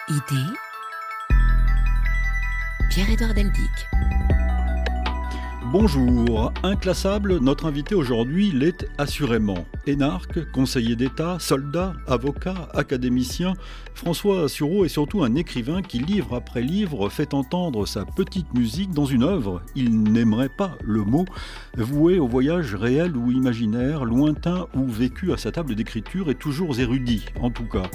Idée, Pierre-Édouard Deldic. Bonjour, inclassable, notre invité aujourd'hui l'est assurément. Énarque, conseiller d'État, soldat, avocat, académicien, François Sureau est surtout un écrivain qui, livre après livre, fait entendre sa petite musique dans une œuvre, il n'aimerait pas le mot, vouée au voyage réel ou imaginaire, lointain ou vécu à sa table d'écriture et toujours érudit, en tout cas.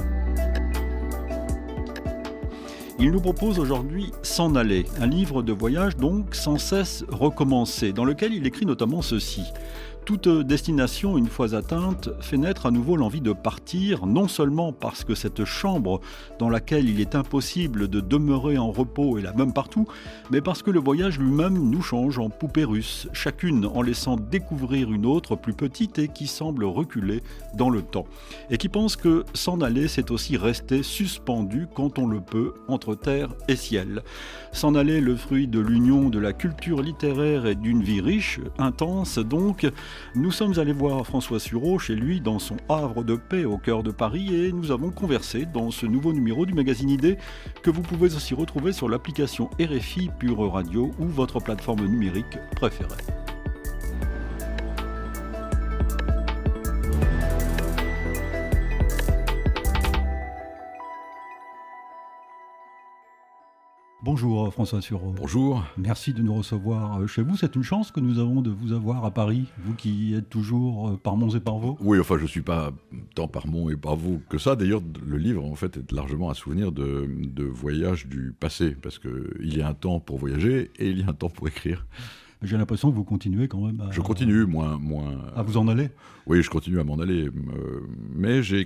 Il nous propose aujourd'hui S'en aller, un livre de voyage donc sans cesse recommencé, dans lequel il écrit notamment ceci. Toute destination, une fois atteinte, fait naître à nouveau l'envie de partir, non seulement parce que cette chambre dans laquelle il est impossible de demeurer en repos est la même partout, mais parce que le voyage lui-même nous change en poupées russes, chacune en laissant découvrir une autre plus petite et qui semble reculer dans le temps. Et qui pense que s'en aller, c'est aussi rester suspendu quand on le peut entre terre et ciel. S'en aller, le fruit de l'union de la culture littéraire et d'une vie riche, intense donc. Nous sommes allés voir François Sureau chez lui dans son havre de paix au cœur de Paris et nous avons conversé dans ce nouveau numéro du magazine Idée que vous pouvez aussi retrouver sur l'application RFI Pure Radio ou votre plateforme numérique préférée. Bonjour François Sureau. Bonjour. Merci de nous recevoir chez vous. C'est une chance que nous avons de vous avoir à Paris, vous qui êtes toujours par Mons et par Vaux. Oui, enfin je ne suis pas tant par Mons et par Vaux que ça. D'ailleurs, le livre en fait est largement un souvenir de voyage du passé, parce qu'il y a un temps pour voyager et il y a un temps pour écrire. J'ai l'impression que vous continuez quand même à... Je continue, moins... À vous en aller ? Oui, je continue à m'en aller. Mais j'ai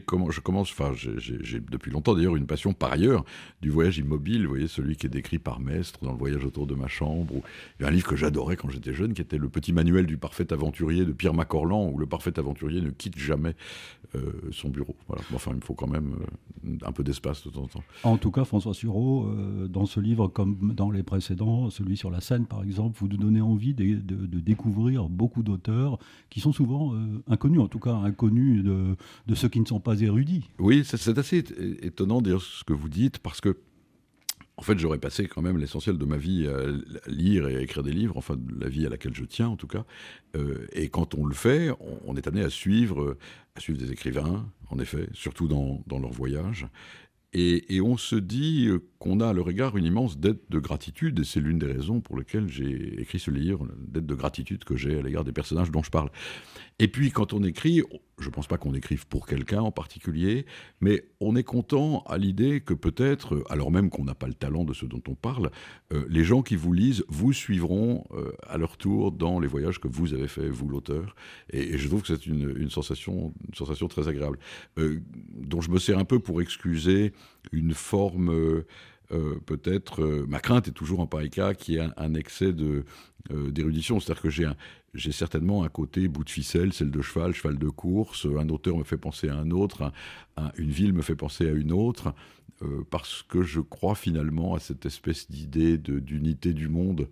depuis longtemps d'ailleurs une passion par ailleurs du voyage immobile. Vous voyez, celui qui est décrit par Mestre dans Le voyage autour de ma chambre. Il y a un livre que j'adorais quand j'étais jeune, qui était Le petit manuel du parfait aventurier de Pierre Macorlan, où le parfait aventurier ne quitte jamais son bureau. Voilà. Enfin, il me faut quand même un peu d'espace de temps en temps. En tout cas, François Sureau, dans ce livre, comme dans les précédents, celui sur la Seine par exemple, vous nous donnez envie de découvrir beaucoup d'auteurs qui sont souvent inconnus, en tout cas inconnus de ceux qui ne sont pas érudits. Oui, c'est assez étonnant d'ailleurs ce que vous dites, parce que en fait j'aurais passé quand même l'essentiel de ma vie à lire et à écrire des livres, enfin de la vie à laquelle je tiens en tout cas, et quand on le fait, on est amené à suivre des écrivains, en effet, surtout dans leur voyage. Et on se dit qu'on a à leur égard une immense dette de gratitude, et c'est l'une des raisons pour lesquelles j'ai écrit ce livre, la dette de gratitude que j'ai à l'égard des personnages dont je parle. Et puis quand on écrit, je ne pense pas qu'on écrive pour quelqu'un en particulier, mais on est content à l'idée que peut-être, alors même qu'on n'a pas le talent de ce dont on parle, les gens qui vous lisent vous suivront à leur tour dans les voyages que vous avez faits, vous l'auteur. Et je trouve que c'est une sensation très agréable, dont je me sers un peu pour excuser une forme... peut-être, ma crainte est toujours en pareil cas qu'il y ait un excès d'érudition, c'est-à-dire que j'ai certainement un côté bout de ficelle, selle de cheval, cheval de course, un auteur me fait penser à un autre, une ville me fait penser à une autre, parce que je crois finalement à cette espèce d'idée d'unité du monde,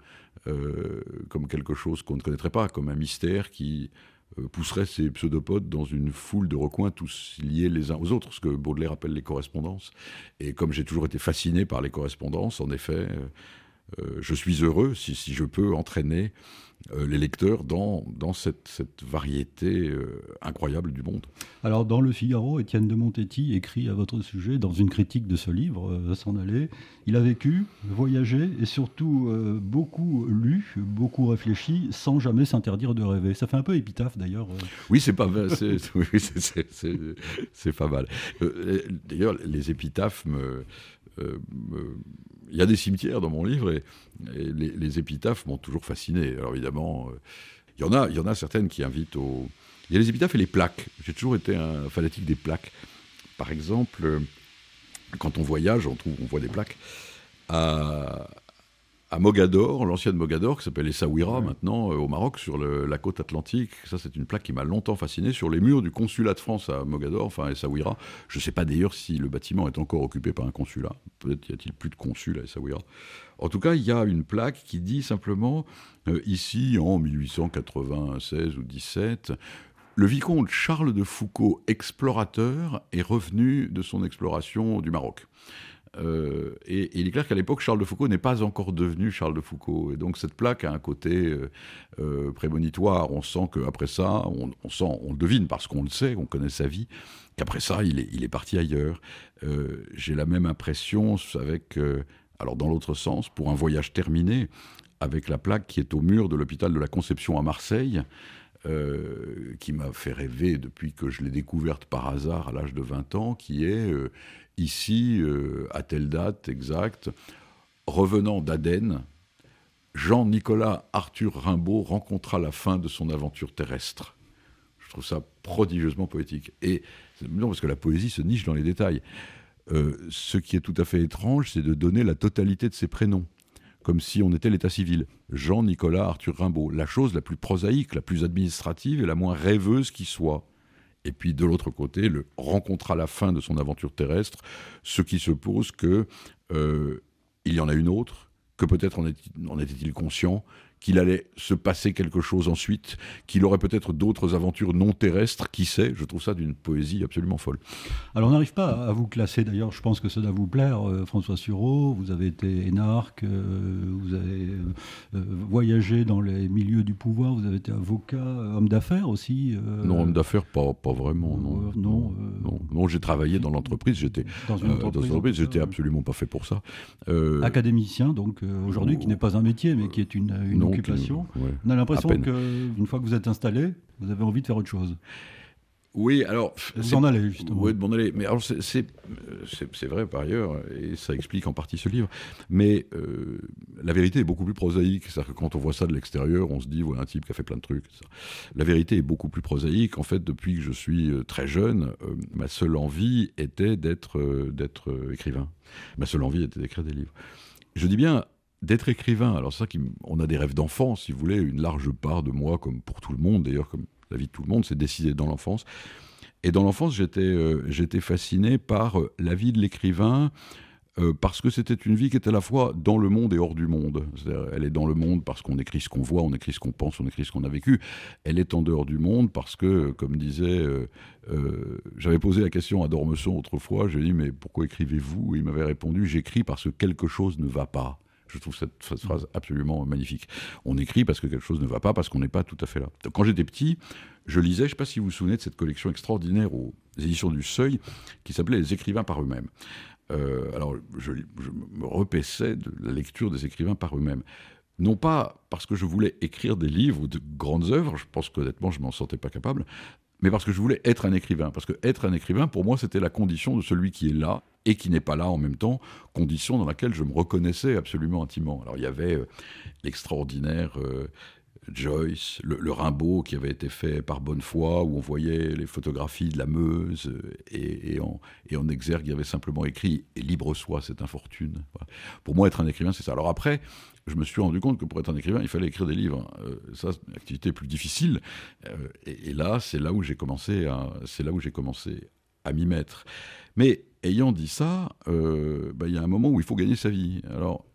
comme quelque chose qu'on ne connaîtrait pas, comme un mystère qui pousserait ces pseudopodes dans une foule de recoins tous liés les uns aux autres, ce que Baudelaire appelle les correspondances. Et comme j'ai toujours été fasciné par les correspondances, en effet, je suis heureux si je peux entraîner les lecteurs dans cette variété incroyable du monde. Alors dans Le Figaro, Étienne de Montetti écrit à votre sujet dans une critique de ce livre, S'en aller. Il a vécu, voyagé et surtout beaucoup lu, beaucoup réfléchi, sans jamais s'interdire de rêver. Ça fait un peu épitaphe d'ailleurs. Oui, c'est pas mal. C'est pas mal. D'ailleurs, les épitaphes il y a des cimetières dans mon livre et les épitaphes m'ont toujours fasciné. Alors évidemment, il y en a certaines qui invitent au... Il y a les épitaphes et les plaques. J'ai toujours été un fanatique des plaques. Par exemple, quand on voyage, on voit des plaques à Mogador, l'ancienne Mogador, qui s'appelle Essaouira maintenant, au Maroc, sur la côte atlantique. Ça, c'est une plaque qui m'a longtemps fasciné, sur les murs du consulat de France à Mogador, enfin à Essaouira. Je ne sais pas d'ailleurs si le bâtiment est encore occupé par un consulat. Peut-être y a-t-il plus de consul à Essaouira. En tout cas, il y a une plaque qui dit simplement, ici, en 1896 ou 17... Le vicomte Charles de Foucauld, explorateur, est revenu de son exploration du Maroc. et il est clair qu'à l'époque, Charles de Foucault n'est pas encore devenu Charles de Foucault. Et donc cette plaque a un côté prémonitoire. On sent qu'après ça, on le devine parce qu'on le sait, on connaît sa vie, qu'après ça, il est parti ailleurs. J'ai la même impression avec, alors dans l'autre sens, pour un voyage terminé, avec la plaque qui est au mur de l'hôpital de la Conception à Marseille, qui m'a fait rêver depuis que je l'ai découverte par hasard à l'âge de 20 ans, qui est ici, à telle date exacte, revenant d'Aden, Jean-Nicolas Arthur Rimbaud rencontra la fin de son aventure terrestre. Je trouve ça prodigieusement poétique. Et non, parce que la poésie se niche dans les détails. Ce qui est tout à fait étrange, c'est de donner la totalité de ses prénoms, comme si on était l'état civil. Jean-Nicolas Arthur Rimbaud, la chose la plus prosaïque, la plus administrative et la moins rêveuse qui soit. Et puis de l'autre côté, le rencontra la fin de son aventure terrestre, ce qui suppose que il y en a une autre, que peut-être en était-il conscient, qu'il allait se passer quelque chose ensuite, qu'il aurait peut-être d'autres aventures non terrestres, qui sait. Je trouve ça d'une poésie absolument folle. Alors on n'arrive pas à vous classer, d'ailleurs je pense que ça doit vous plaire, François Sureau, vous avez été énarque, vous avez voyagé dans les milieux du pouvoir, vous avez été avocat, homme d'affaires aussi. Non, homme d'affaires, pas vraiment, non. Non, j'ai travaillé dans l'entreprise, j'étais dans une entreprise, j'étais absolument pas fait pour ça. Académicien, donc aujourd'hui, qui n'est pas un métier, mais qui est une occupation. Ouais. On a l'impression qu'une fois que vous êtes installé, vous avez envie de faire autre chose. Oui, alors... Vous en allez, justement. Oui, de m'en aller. Mais alors, c'est vrai, par ailleurs, et ça explique en partie ce livre, mais la vérité est beaucoup plus prosaïque. C'est-à-dire que quand on voit ça de l'extérieur, on se dit, voilà un type qui a fait plein de trucs. Ça. La vérité est beaucoup plus prosaïque. En fait, depuis que je suis très jeune, ma seule envie était d'être écrivain. Ma seule envie était d'écrire des livres. Je dis bien d'être écrivain. Alors, c'est ça on a des rêves d'enfant, si vous voulez, une large part de moi, comme pour tout le monde, d'ailleurs, comme la vie de tout le monde, c'est décidé dans l'enfance. Et dans l'enfance, j'étais fasciné par la vie de l'écrivain, parce que c'était une vie qui était à la fois dans le monde et hors du monde. C'est-à-dire, elle est dans le monde parce qu'on écrit ce qu'on voit, on écrit ce qu'on pense, on écrit ce qu'on a vécu. Elle est en dehors du monde parce que, comme disait... j'avais posé la question à Dormesson autrefois, je lui ai dit, mais pourquoi écrivez-vous ? Et il m'avait répondu, j'écris parce que quelque chose ne va pas. Je trouve cette phrase absolument magnifique. On écrit parce que quelque chose ne va pas, parce qu'on n'est pas tout à fait là. Donc, quand j'étais petit, je lisais, je ne sais pas si vous vous souvenez de cette collection extraordinaire aux éditions du Seuil, qui s'appelait « Les écrivains par eux-mêmes ». Alors, je me repaissais de la lecture des écrivains par eux-mêmes. Non pas parce que je voulais écrire des livres ou de grandes œuvres, je pense qu'honnêtement, je ne m'en sentais pas capable, mais parce que je voulais être un écrivain. Parce que être un écrivain, pour moi, c'était la condition de celui qui est là et qui n'est pas là en même temps, condition dans laquelle je me reconnaissais absolument intimement. Alors, il y avait l'extraordinaire Joyce, le Rimbaud qui avait été fait par Bonnefoy, où on voyait les photographies de la Meuse, et en exergue, il y avait simplement écrit « Et libre soit cette infortune ». Voilà. Pour moi, être un écrivain, c'est ça. Alors après, je me suis rendu compte que pour être un écrivain, il fallait écrire des livres. Ça, c'est une activité plus difficile. Et là, c'est là où j'ai commencé à m'y mettre. Mais ayant dit ça, y a un moment où il faut gagner sa vie. Alors,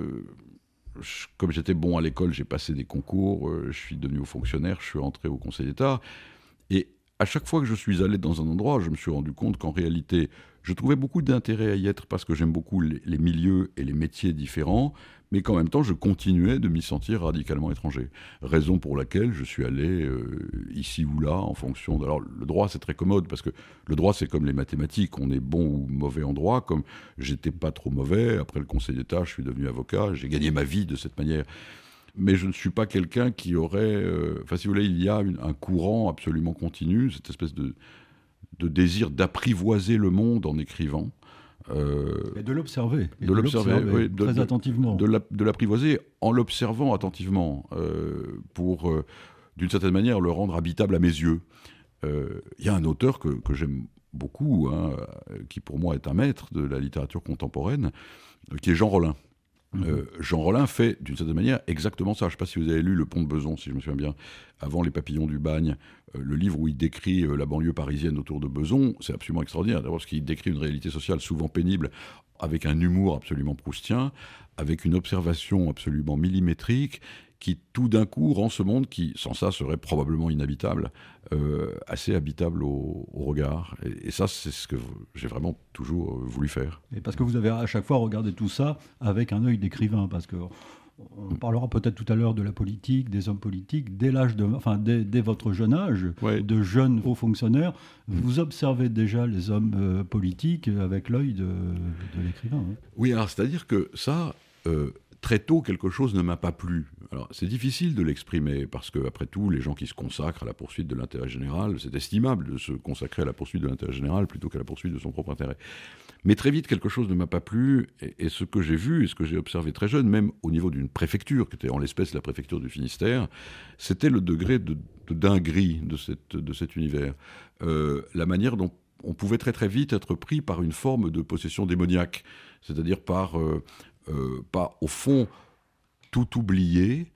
comme j'étais bon à l'école, j'ai passé des concours, je suis devenu haut fonctionnaire, je suis entré au Conseil d'État. Et à chaque fois que je suis allé dans un endroit, je me suis rendu compte qu'en réalité, je trouvais beaucoup d'intérêt à y être parce que j'aime beaucoup les milieux et les métiers différents, mais qu'en même temps, je continuais de m'y sentir radicalement étranger. Raison pour laquelle je suis allé ici ou là, en fonction de... Alors, le droit, c'est très commode, parce que le droit, c'est comme les mathématiques. On est bon ou mauvais en droit, comme j'étais pas trop mauvais. Après le Conseil d'État, je suis devenu avocat. J'ai gagné ma vie de cette manière. Mais je ne suis pas quelqu'un qui aurait... si vous voulez, il y a un courant absolument continu, cette espèce de désir d'apprivoiser le monde en écrivant. Et de l'observer. Oui, très attentivement. De l'apprivoiser en l'observant attentivement, pour, d'une certaine manière, le rendre habitable à mes yeux. Il y a un auteur que j'aime beaucoup, qui pour moi est un maître de la littérature contemporaine, qui est Jean Rollin. Jean Rollin fait, d'une certaine manière, exactement ça. Je ne sais pas si vous avez lu Le Pont de Beson, si je me souviens bien, avant Les Papillons du Bagne, le livre où il décrit la banlieue parisienne autour de Beson. C'est absolument extraordinaire. D'abord, parce qu'il décrit une réalité sociale souvent pénible, avec un humour absolument proustien, avec une observation absolument millimétrique, qui tout d'un coup rend ce monde qui, sans ça, serait probablement inhabitable, assez habitable au regard. Et ça, c'est ce que j'ai vraiment toujours voulu faire. Et parce que vous avez à chaque fois regardé tout ça avec un œil d'écrivain, parce que on parlera peut-être tout à l'heure de la politique, des hommes politiques, dès votre jeune âge, Ouais. de jeunes hauts fonctionnaires, vous observez déjà les hommes politiques avec l'œil de l'écrivain. Hein. Oui, alors c'est-à-dire que ça, très tôt, quelque chose ne m'a pas plu. Alors c'est difficile de l'exprimer, parce qu'après tout, les gens qui se consacrent à la poursuite de l'intérêt général, c'est estimable de se consacrer à la poursuite de l'intérêt général plutôt qu'à la poursuite de son propre intérêt. Mais très vite, quelque chose ne m'a pas plu, et ce que j'ai vu, et ce que j'ai observé très jeune, même au niveau d'une préfecture, qui était en l'espèce la préfecture du Finistère, c'était le degré de dinguerie de cet univers. La manière dont on pouvait très très vite être pris par une forme de possession démoniaque, c'est-à-dire par, au fond, tout oublier,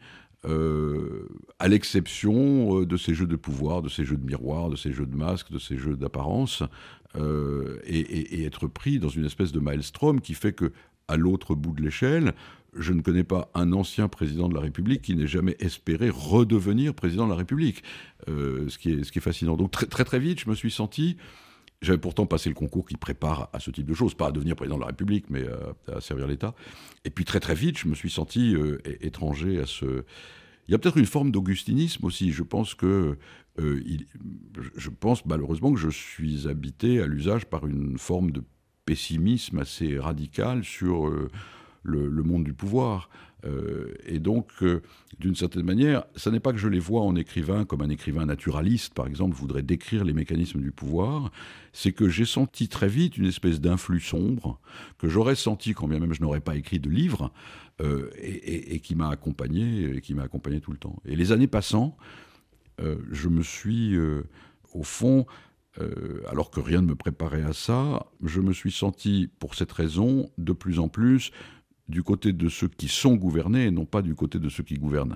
à l'exception de ces jeux de pouvoir, de ces jeux de miroir, de ces jeux de masques, de ces jeux d'apparence, et être pris dans une espèce de maelstrom qui fait que, à l'autre bout de l'échelle, je ne connais pas un ancien président de la République qui n'ait jamais espéré redevenir président de la République, ce qui est fascinant. Donc très très très vite, je me suis senti... J'avais pourtant passé le concours qui prépare à ce type de choses, pas à devenir président de la République, mais à servir l'État. Et puis très très vite, je me suis senti étranger à ce... Il y a peut-être une forme d'augustinisme aussi. Je pense malheureusement que je suis habité à l'usage par une forme de pessimisme assez radical sur le monde du pouvoir. Et donc, d'une certaine manière, ce n'est pas que je les vois en écrivain comme un écrivain naturaliste, par exemple, voudrait décrire les mécanismes du pouvoir, c'est que j'ai senti très vite une espèce d'influx sombre, que j'aurais senti quand bien même je n'aurais pas écrit de livre, et qui m'a accompagné tout le temps. Et les années passant, je me suis, au fond... alors que rien ne me préparait à ça, je me suis senti, pour cette raison, de plus en plus du côté de ceux qui sont gouvernés et non pas du côté de ceux qui gouvernent,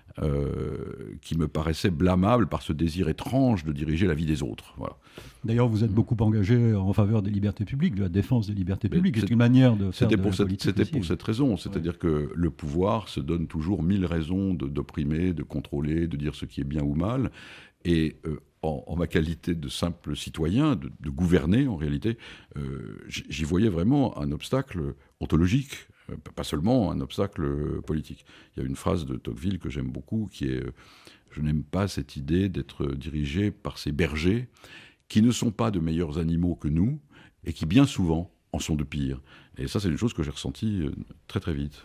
qui me paraissait blâmable par ce désir étrange de diriger la vie des autres. Voilà. D'ailleurs, vous êtes beaucoup engagé en faveur des libertés publiques, de la défense des libertés publiques. C'est une manière de faire de la politique. C'était pour cette raison, c'est-à-dire que le pouvoir se donne toujours 1000 raisons d'opprimer, de contrôler, de dire ce qui est bien ou mal, et en ma qualité de simple citoyen, de gouverner en réalité, j'y voyais vraiment un obstacle ontologique, pas seulement un obstacle politique. Il y a une phrase de Tocqueville que j'aime beaucoup qui est « Je n'aime pas cette idée d'être dirigé par ces bergers qui ne sont pas de meilleurs animaux que nous et qui bien souvent en sont de pires ». Et ça, c'est une chose que j'ai ressentie très très vite.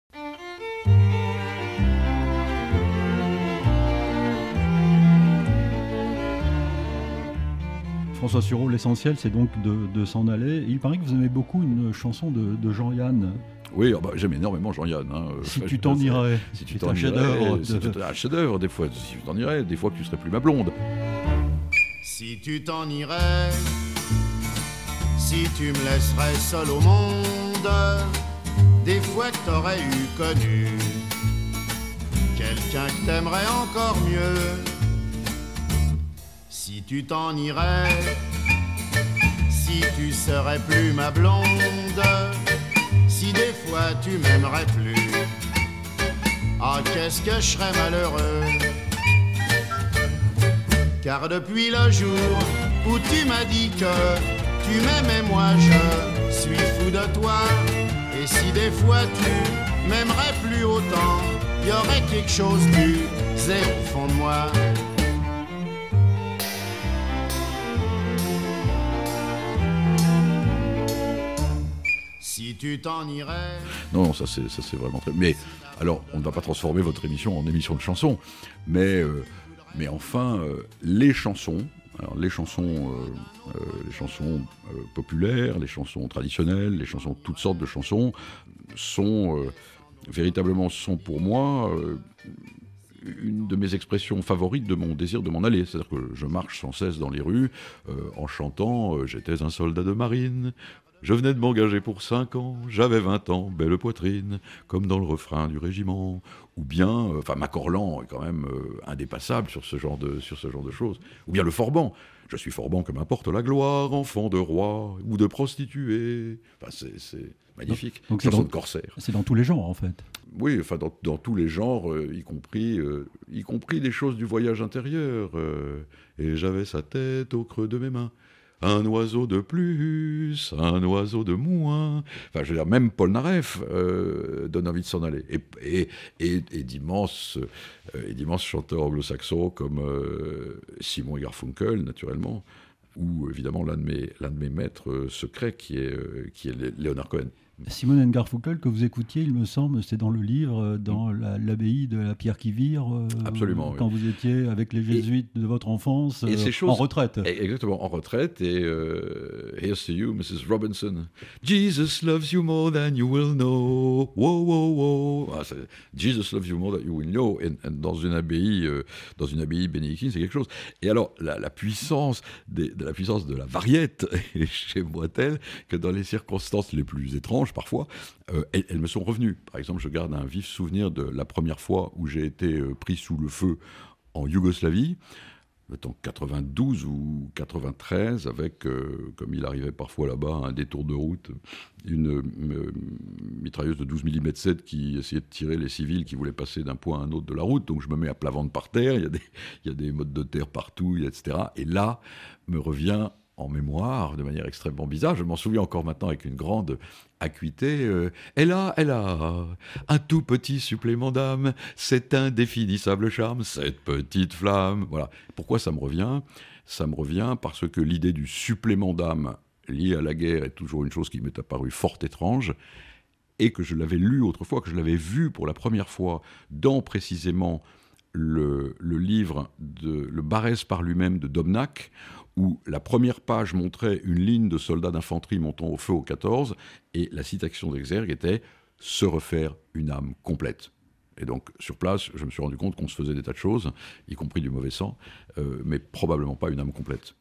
François Sureau, l'essentiel, c'est donc de s'en aller. Et il paraît que vous aimez beaucoup une chanson de Jean-Yann. Oui, j'aime énormément Jean-Yann. Si tu t'en irais. Si tu t'en irais. C'est un chef-d'œuvre, des fois. Si tu t'en irais, des fois que tu serais plus ma blonde. Si tu t'en irais, si tu me laisserais seul au monde, des fois que t'aurais eu connu quelqu'un que t'aimerais encore mieux. Si tu t'en irais, si tu serais plus ma blonde, si des fois tu m'aimerais plus, ah qu'est-ce que je serais malheureux. Car depuis le jour où tu m'as dit que tu m'aimais, moi je suis fou de toi. Et si des fois tu m'aimerais plus autant, il y aurait quelque chose d'usé au fond de moi. Si tu t'en irais... Non, ça c'est vraiment très... Mais alors, on ne va pas transformer votre émission en émission de chansons, mais enfin, les chansons... Alors, les chansons populaires, les chansons traditionnelles, les chansons, toutes sortes de chansons, sont pour moi une de mes expressions favorites de mon désir de m'en aller. C'est-à-dire que je marche sans cesse dans les rues en chantant « J'étais un soldat de marine ». Je venais de m'engager pour 5 ans, j'avais 20 ans, belle poitrine, comme dans le refrain du régiment. Ou bien, Macorlan est quand même indépassable sur ce genre de choses. Ou bien le Forban. Je suis fort bon que m'importe la gloire, enfant de roi ou de prostituée. Enfin, c'est magnifique. Donc chanson de corsaire. C'est dans tous les genres, en fait. Oui, enfin, dans tous les genres, y compris des choses du voyage intérieur. Et j'avais sa tête au creux de mes mains. Un oiseau de plus, un oiseau de moins. Enfin, je veux dire, même Paul Naref donne envie de s'en aller. Et d'immenses chanteurs anglo-saxons comme Simon et Garfunkel, naturellement, ou évidemment l'un de mes maîtres secrets qui est Leonard Cohen. Simon & Garfunkel, que vous écoutiez, il me semble, c'est dans le livre, dans l'abbaye de la Pierre qui vire, absolument, quand oui. vous étiez avec les jésuites de votre enfance, et ces choses, en retraite. Exactement, en retraite. Et Here's to you, Mrs. Robinson. Jesus loves you more than you will know. Whoa, whoa, whoa. Ah, Jesus loves you more than you will know. Et dans une abbaye bénédictine, c'est quelque chose. Et alors, la puissance de la variette est chez moi telle que dans les circonstances les plus étranges, parfois, elles me sont revenues. Par exemple, je garde un vif souvenir de la première fois où j'ai été pris sous le feu en Yougoslavie, en 92 ou 93, avec, comme il arrivait parfois là-bas, un détour de route, une mitrailleuse de 12 mm 7 qui essayait de tirer les civils qui voulaient passer d'un point à un autre de la route. Donc je me mets à plat ventre par terre, il y a des mottes de terre partout, etc. Et là, me revient en mémoire, de manière extrêmement bizarre, je m'en souviens encore maintenant avec une grande acuité, elle a un tout petit supplément d'âme, cet indéfinissable charme, cette petite flamme. Voilà. Pourquoi ça me revient ? Ça me revient parce que l'idée du supplément d'âme lié à la guerre est toujours une chose qui m'est apparue fort étrange, et que je l'avais lu autrefois, que je l'avais vu pour la première fois dans précisément le livre Le Barès par lui-même de Domnac, où la première page montrait une ligne de soldats d'infanterie montant au feu au 14, et la citation d'Exergue était « se refaire une âme complète ». Et donc, sur place, je me suis rendu compte qu'on se faisait des tas de choses, y compris du mauvais sang, mais probablement pas une âme complète.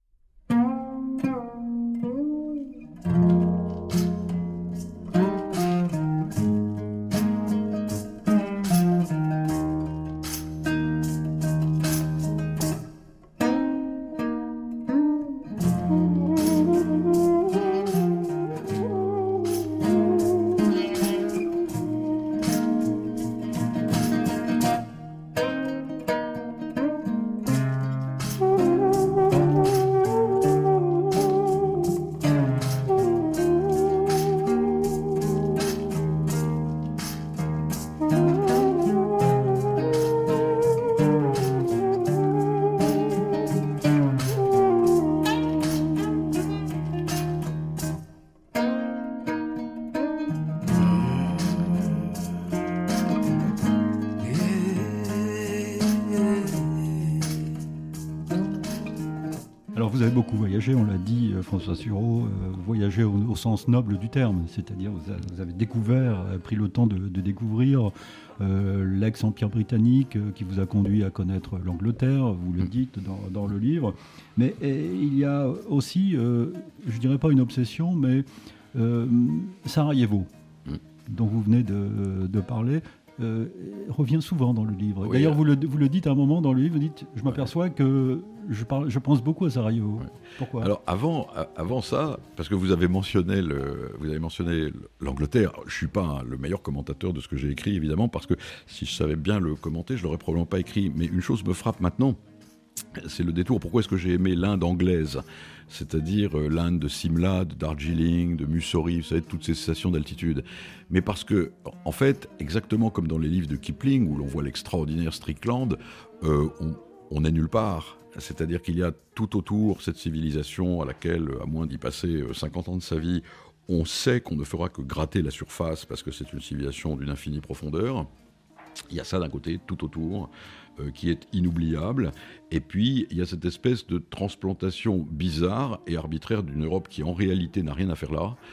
Alors vous avez beaucoup voyagé, on l'a dit, François Sureau, voyagé au sens noble du terme, c'est-à-dire vous avez découvert, pris le temps de découvrir l'ex-empire britannique qui vous a conduit à connaître l'Angleterre, vous le dites dans le livre, mais il y a aussi, je dirais pas une obsession, mais Sarajevo, dont vous venez de parler, revient souvent dans le livre. Oui, d'ailleurs, vous le dites à un moment dans le livre, vous dites « Je m'aperçois que je pense beaucoup à Sarajevo. » Pourquoi ? Alors, avant ça, parce que vous avez mentionné l'Angleterre, je ne suis pas le meilleur commentateur de ce que j'ai écrit, évidemment, parce que si je savais bien le commenter, je ne l'aurais probablement pas écrit. Mais une chose me frappe maintenant, c'est le détour. Pourquoi est-ce que j'ai aimé l'Inde anglaise ? C'est-à-dire l'Inde de Simla, de Darjeeling, de Mussoorie, vous savez, toutes ces stations d'altitude. Mais parce que, en fait, exactement comme dans les livres de Kipling, où l'on voit l'extraordinaire Strickland, on n'est nulle part. C'est-à-dire qu'il y a tout autour cette civilisation à laquelle, à moins d'y passer 50 ans de sa vie, on sait qu'on ne fera que gratter la surface parce que c'est une civilisation d'une infinie profondeur. Il y a ça d'un côté, tout autour, qui est inoubliable. Et puis, il y a cette espèce de transplantation bizarre et arbitraire d'une Europe qui, en réalité, n'a rien à faire là.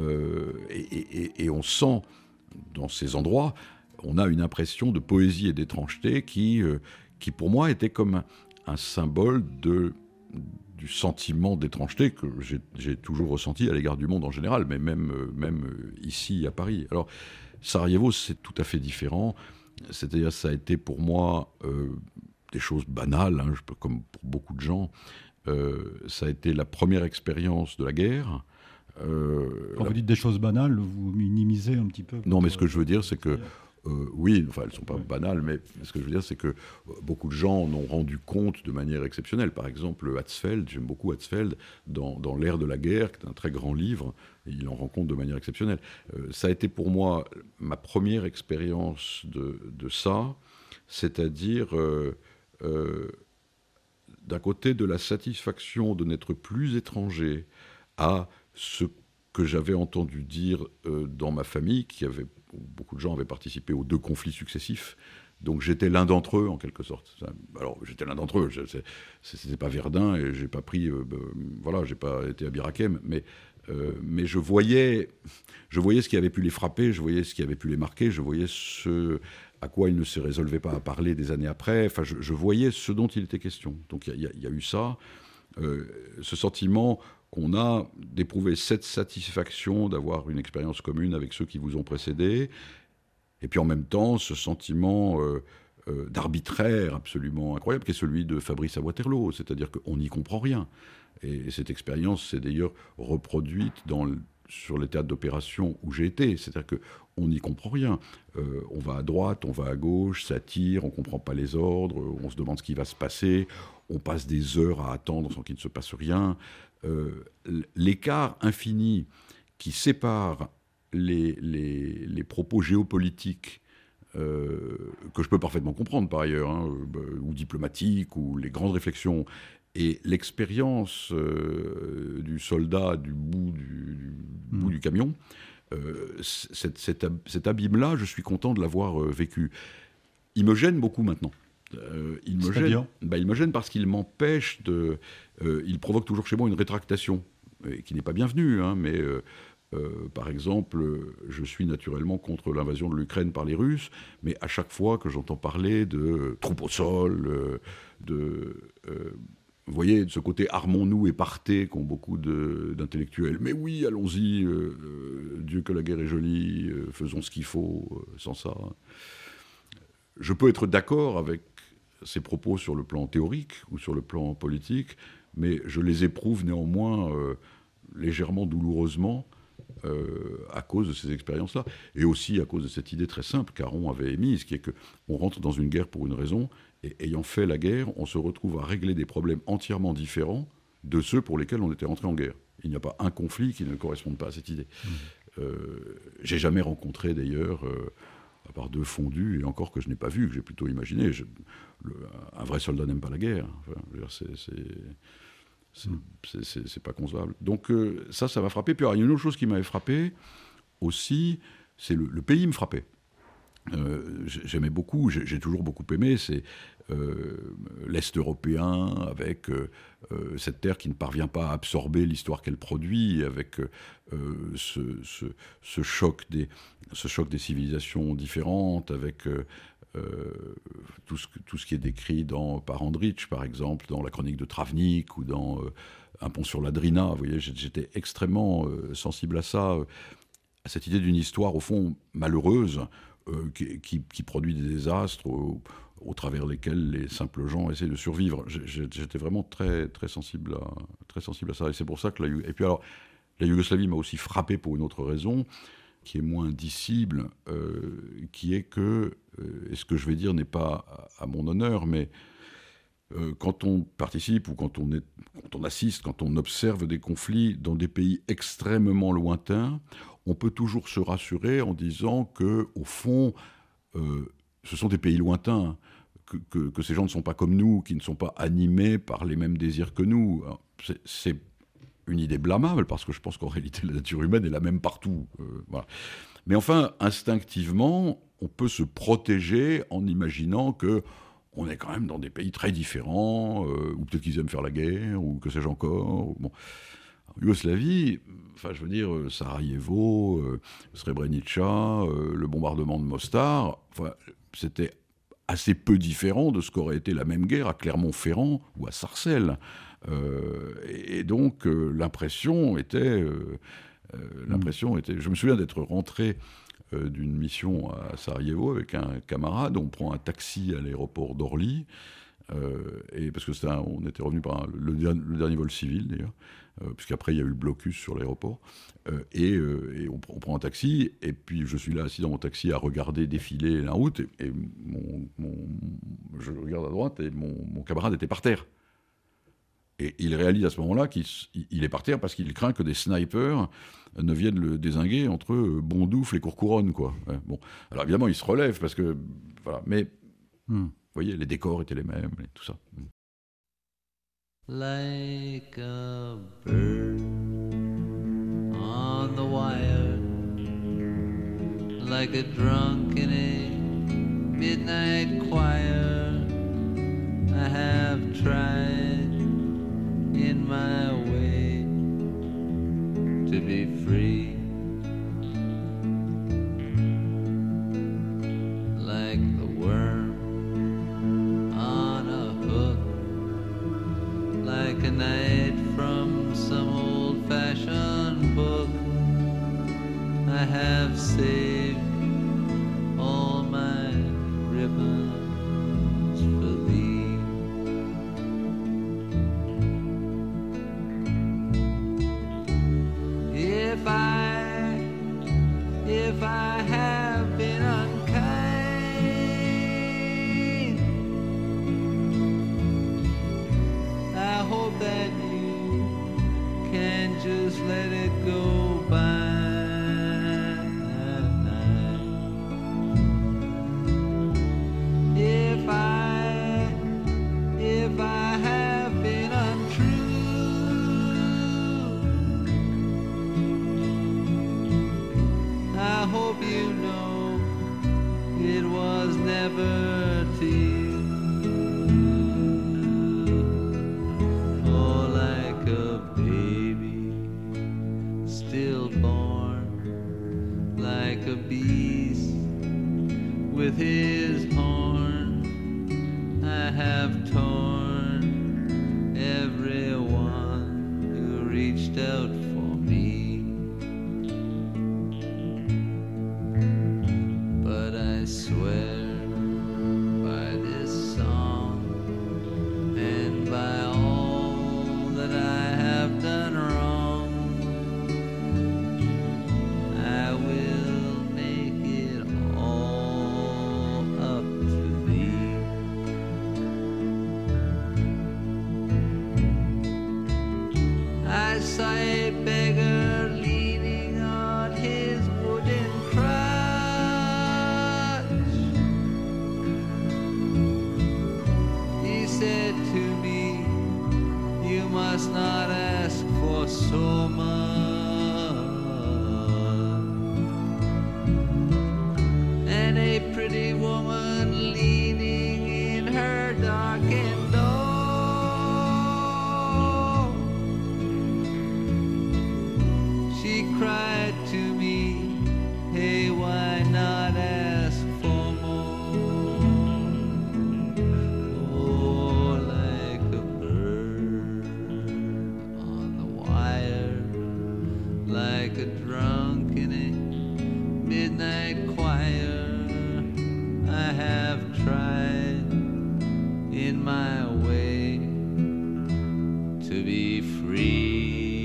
Et on sent, dans ces endroits, on a une impression de poésie et d'étrangeté qui pour moi, était comme un symbole du sentiment d'étrangeté que j'ai toujours ressenti à l'égard du monde en général, mais même ici, à Paris. Alors, Sarajevo, c'est tout à fait différent. C'est-à-dire, ça a été pour moi des choses banales, comme pour beaucoup de gens. Ça a été la première expérience de la guerre. Quand vous dites des choses banales, vous minimisez un petit peu. Non, mais ce que je veux dire, c'est que oui, enfin, elles ne sont pas banales, mais ce que je veux dire, c'est que beaucoup de gens en ont rendu compte de manière exceptionnelle. Par exemple, Hatzfeld, j'aime beaucoup Hatzfeld, dans L'ère de la guerre, qui est un très grand livre, et il en rend compte de manière exceptionnelle. Ça a été pour moi ma première expérience de ça, c'est-à-dire, d'un côté, de la satisfaction de n'être plus étranger à ce que j'avais entendu dire dans ma famille, où beaucoup de gens avaient participé aux 2 conflits successifs. Donc j'étais l'un d'entre eux, en quelque sorte. Alors j'étais l'un d'entre eux, c'était pas Verdun, et j'ai pas pris... voilà, j'ai pas été à Bir Hakeim, mais je voyais ce qui avait pu les frapper, je voyais ce qui avait pu les marquer, je voyais ce à quoi ils ne se résolvaient pas à parler des années après. Enfin, je voyais ce dont il était question. Donc il y a eu ça, ce sentiment qu'on a d'éprouver cette satisfaction d'avoir une expérience commune avec ceux qui vous ont précédé, et puis en même temps ce sentiment d'arbitraire absolument incroyable qui est celui de Fabrice à Waterloo, c'est-à-dire qu'on n'y comprend rien. Et cette expérience s'est d'ailleurs reproduite sur les théâtres d'opération où j'ai été, c'est-à-dire qu'on n'y comprend rien. On va à droite, on va à gauche, ça tire, on ne comprend pas les ordres, on se demande ce qui va se passer, on passe des heures à attendre sans qu'il ne se passe rien. L'écart infini qui sépare les propos géopolitiques, que je peux parfaitement comprendre par ailleurs, ou diplomatiques, ou les grandes réflexions, et l'expérience du soldat du bout du camion, cet abîme-là, je suis content de l'avoir vécu. Il me gêne beaucoup maintenant. Il me gêne parce qu'il m'empêche de... il provoque toujours chez moi une rétractation, qui n'est pas bienvenue, mais par exemple, je suis naturellement contre l'invasion de l'Ukraine par les Russes, mais à chaque fois que j'entends parler de troupes au sol, vous voyez, de ce côté armons-nous et partez qu'ont beaucoup d'intellectuels. Mais oui, allons-y, Dieu que la guerre est jolie, faisons ce qu'il faut, sans ça. Je peux être d'accord avec ces propos sur le plan théorique ou sur le plan politique, mais je les éprouve néanmoins légèrement douloureusement à cause de ces expériences-là, et aussi à cause de cette idée très simple qu'Aron avait émise, qui est qu'on rentre dans une guerre pour une raison, et ayant fait la guerre, on se retrouve à régler des problèmes entièrement différents de ceux pour lesquels on était rentré en guerre. Il n'y a pas un conflit qui ne corresponde pas à cette idée. J'ai jamais rencontré d'ailleurs... à part 2 fondus, et encore que je n'ai pas vu, que j'ai plutôt imaginé. Un vrai soldat n'aime pas la guerre. Enfin, c'est pas concevable. Donc ça m'a frappé. Puis alors, il y a une autre chose qui m'avait frappé aussi, c'est le pays me frappait. J'aimais beaucoup, j'ai toujours beaucoup aimé, c'est l'Est européen, avec cette terre qui ne parvient pas à absorber l'histoire qu'elle produit, avec ce choc des civilisations différentes, avec tout ce qui est décrit par Andrich, par exemple, dans la chronique de Travnik, ou dans Un pont sur la Drina. Vous voyez, j'étais extrêmement sensible à ça, à cette idée d'une histoire, au fond, malheureuse, qui produit des désastres au travers desquels les simples gens essaient de survivre. J'étais vraiment très, très sensible à ça. Et c'est pour ça que et puis alors, la Yougoslavie m'a aussi frappé pour une autre raison, qui est moins indicible, qui est que, et ce que je vais dire n'est pas à mon honneur, mais quand on participe ou quand on assiste, quand on observe des conflits dans des pays extrêmement lointains, on peut toujours se rassurer en disant que, au fond, ce sont des pays lointains, que ces gens ne sont pas comme nous, qui ne sont pas animés par les mêmes désirs que nous. C'est une idée blâmable, parce que je pense qu'en réalité, la nature humaine est la même partout. Voilà. Mais enfin, instinctivement, on peut se protéger en imaginant qu'on est quand même dans des pays très différents, ou peut-être qu'ils aiment faire la guerre, ou que sais-je encore. Bon. En Yougoslavie, enfin, je veux dire, Sarajevo, Srebrenica, le bombardement de Mostar, enfin, c'était assez peu différent de ce qu'aurait été la même guerre à Clermont-Ferrand ou à Sarcelles. Et donc, l'impression était... Je me souviens d'être rentré d'une mission à Sarajevo avec un camarade. On prend un taxi à l'aéroport d'Orly. Et parce que on était revenu par le dernier vol civil, d'ailleurs, puisqu'après, il y a eu le blocus sur l'aéroport. Et on prend un taxi, et puis je suis là assis dans mon taxi à regarder défiler la route, et je regarde à droite, et mon camarade était par terre. Et il réalise à ce moment-là qu'il est par terre parce qu'il craint que des snipers ne viennent le dézinguer entre Bondoufle et Courcouronne, quoi. Ouais, bon. Alors évidemment, il se relève parce que... Voilà. Mais, vous voyez, les décors étaient les mêmes, et tout ça. Like a bird on the wire, like a drunk in a midnight choir, I have tried in my way to be free, like the worm on a hook, like a night from some old-fashioned book. I have saved all my ribbons for thee. If I have been unkind, I hope that you can just let it go by. If I have been I hope you know it was never to you. Oh, like a baby stillborn, like a beast with his horn, I have torn everyone who reached out for me. I swear by this song and by all that I have done wrong, I will make it all up to thee. I saw a beggar leaning on his wooden cross. Said to me, you must not ask for so much. And a pretty woman leaning in her darkened door, she cried to me, hey, why not ask for more? Like a drunk in a midnight choir, I have tried in my way to be free.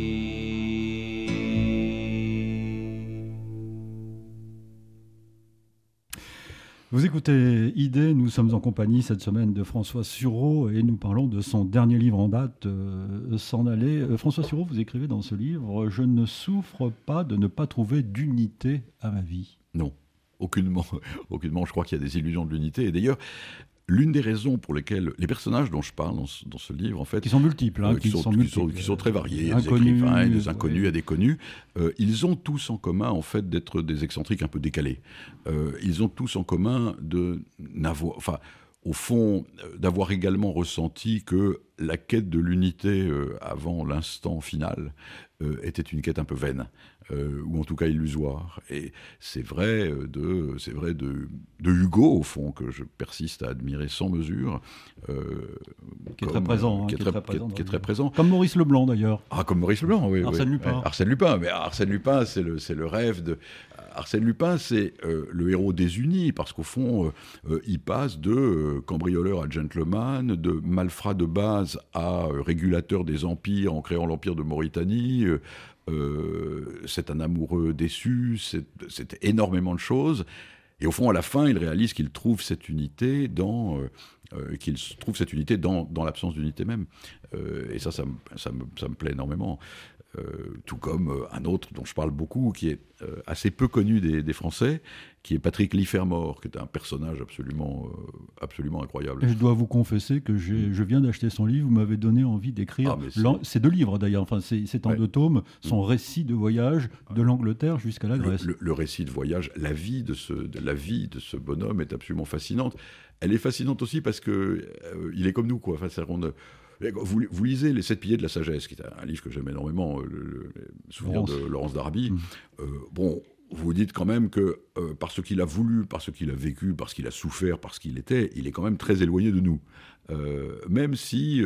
Vous écoutez Idée, nous sommes en compagnie cette semaine de François Sureau et nous parlons de son dernier livre en date, S'en aller. François Sureau, vous écrivez dans ce livre « Je ne souffre pas de ne pas trouver d'unité à ma vie ». Non, aucunement. Je crois qu'il y a des illusions de l'unité. Et d'ailleurs, l'une des raisons pour lesquelles les personnages dont je parle dans ce livre, en fait, qui sont multiples, qui sont très variés, des écrivains, des inconnus à des connus, ils ont tous en commun, en fait, d'être des excentriques un peu décalés. Ils ont tous en commun au fond, d'avoir également ressenti que la quête de l'unité avant l'instant final était une quête un peu vaine, ou en tout cas illusoire. Et c'est vrai de Hugo, au fond, que je persiste à admirer sans mesure. Qui est très présent. Qui est très présent. Comme Maurice Leblanc, d'ailleurs. Ah, comme Maurice Leblanc, oui. Arsène Lupin. Arsène Lupin, mais Arsène Lupin, c'est le rêve de... Arsène Lupin, c'est le héros désuni, parce qu'au fond, il passe de cambrioleur à gentleman, de malfrat de base à régulateur des empires en créant l'empire de Mauritanie. C'est un amoureux déçu, c'est énormément de choses. Et au fond, à la fin, il réalise qu'il trouve cette unité dans l'absence d'unité même. Et ça me plaît énormément. Tout comme un autre dont je parle beaucoup, qui est assez peu connu des Français, qui est Patrick Livermore, qui est un personnage absolument incroyable. Et je dois vous confesser que je viens d'acheter son livre, vous m'avez donné envie d'écrire. C'est 2 livres d'ailleurs, enfin, c'est en 2 tomes, son récit de voyage de l'Angleterre jusqu'à la Grèce. Le récit de voyage, la vie de ce bonhomme est absolument fascinante. Elle est fascinante aussi parce que il est comme nous, quoi. Enfin, vous lisez Les 7 piliers de la sagesse, qui est un livre que j'aime énormément, le souvenir de Laurence d'Arabie. Bon, vous vous dites quand même que par ce qu'il a voulu, par ce qu'il a vécu, parce qu'il a souffert, parce qu'il il est quand même très éloigné de nous. Même si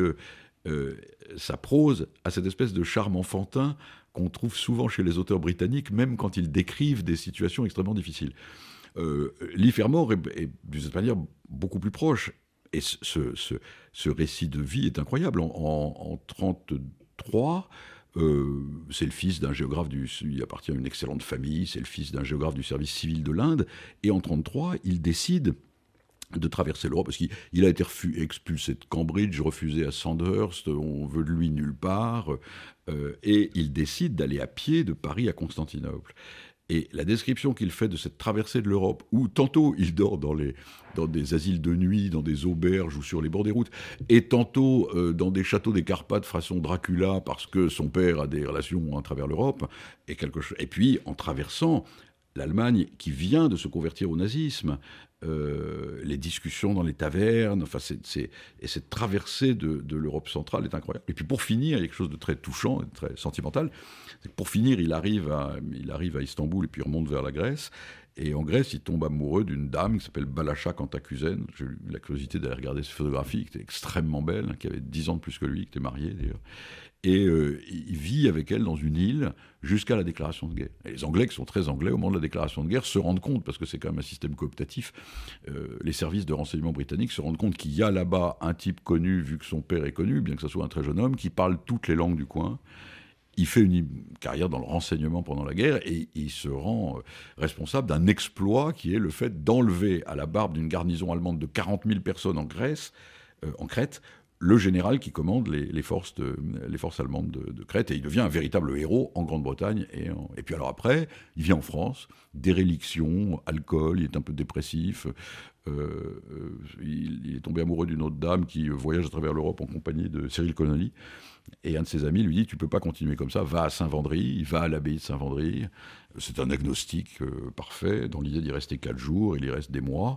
sa prose a cette espèce de charme enfantin qu'on trouve souvent chez les auteurs britanniques, même quand ils décrivent des situations extrêmement difficiles. Livermore est d'une certaine manière beaucoup plus proche. Et ce récit de vie est incroyable. En 1933, c'est le fils d'un géographe il appartient à une excellente famille, c'est le fils d'un géographe du service civil de l'Inde. Et en 1933, il décide de traverser l'Europe, parce qu'il a été expulsé de Cambridge, refusé à Sandhurst, on veut de lui nulle part, et il décide d'aller à pied de Paris à Constantinople. Et la description qu'il fait de cette traversée de l'Europe, où tantôt il dort dans des asiles de nuit, dans des auberges ou sur les bords des routes, et tantôt dans des châteaux des Carpates façon Dracula, parce que son père a des relations à travers l'Europe, et puis en traversant l'Allemagne qui vient de se convertir au nazisme, les discussions dans les tavernes, enfin et cette traversée de l'Europe centrale est incroyable. Et puis pour finir, il y a quelque chose de très touchant et de très sentimental. Pour finir, il arrive à Istanbul et puis il remonte vers la Grèce. Et en Grèce, il tombe amoureux d'une dame qui s'appelle Balasha Kantaküzen. J'ai eu la curiosité d'aller regarder ses photographies, qui était extrêmement belle, qui avait 10 ans de plus que lui, qui était mariée d'ailleurs. Et il vit avec elle dans une île jusqu'à la déclaration de guerre. Et les Anglais, qui sont très anglais, au moment de la déclaration de guerre, se rendent compte, parce que c'est quand même un système cooptatif, les services de renseignement britanniques se rendent compte qu'il y a là-bas un type connu, vu que son père est connu, bien que ce soit un très jeune homme, qui parle toutes les langues du coin. Il fait une carrière dans le renseignement pendant la guerre et il se rend responsable d'un exploit qui est le fait d'enlever à la barbe d'une garnison allemande de 40 000 personnes en Crète, le général qui commande les forces allemandes de Crète, et il devient un véritable héros en Grande-Bretagne. Et puis alors après, il vient en France, déréliction, alcool, il est un peu dépressif, il est tombé amoureux d'une autre dame qui voyage à travers l'Europe en compagnie de Cyril Connolly, et un de ses amis lui dit « Tu peux pas continuer comme ça, va à Saint-Vendry », il va à l'abbaye de Saint-Vendry. C'est un agnostique parfait, dans l'idée d'y rester 4 jours, il y reste des mois,